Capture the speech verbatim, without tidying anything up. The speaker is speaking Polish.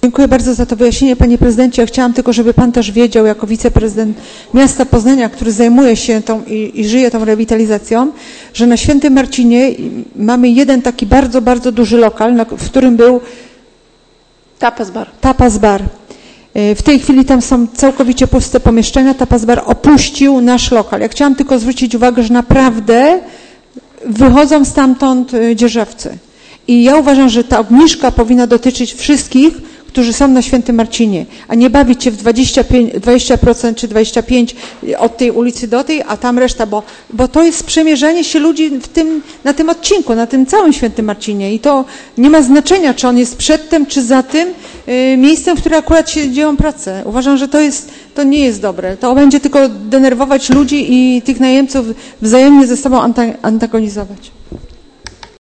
Dziękuję bardzo za to wyjaśnienie, panie prezydencie. Ja chciałam tylko, żeby pan też wiedział, jako wiceprezydent miasta Poznania, który zajmuje się tą i, i żyje tą rewitalizacją, że na Świętym Marcinie mamy jeden taki bardzo, bardzo duży lokal, na, w którym był Tapas Bar. Tapas Bar. W tej chwili tam są całkowicie puste pomieszczenia. Tapas Bar opuścił nasz lokal. Ja chciałam tylko zwrócić uwagę, że naprawdę wychodzą stamtąd dzierżawcy. I ja uważam, że ta obniżka powinna dotyczyć wszystkich, którzy są na Świętym Marcinie, a nie bawić się w dwadzieścia pięć, dwadzieścia procent czy dwadzieścia pięć procent od tej ulicy do tej, a tam reszta, bo, bo to jest przemierzanie się ludzi w tym, na tym odcinku, na tym całym Świętym Marcinie i to nie ma znaczenia, czy on jest przedtem, czy za tym y, miejscem, w którym akurat się dzieją prace. Uważam, że to jest, to nie jest dobre. To będzie tylko denerwować ludzi i tych najemców wzajemnie ze sobą antagonizować.